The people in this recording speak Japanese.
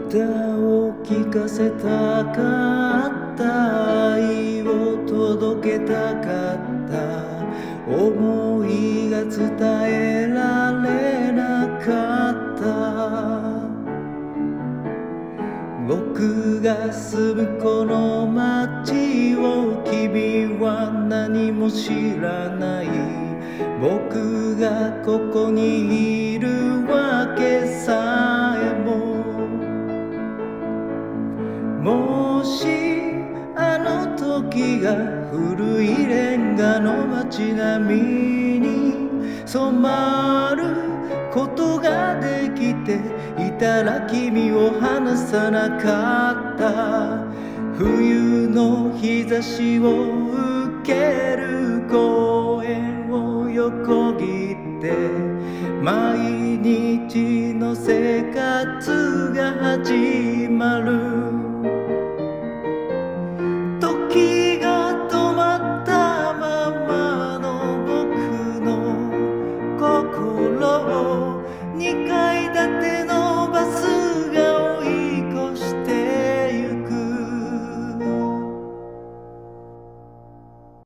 歌を聴かせたかった、愛を届けたかった、思いが伝えられなかった。僕が住むこの街を君は何も知らない。僕がここにいるわけさえも、もしあの時が古いレンガの街並みに染まることができていたら、君を離さなかった。冬の日差しを受ける公園を横切って毎日の生活が始まる。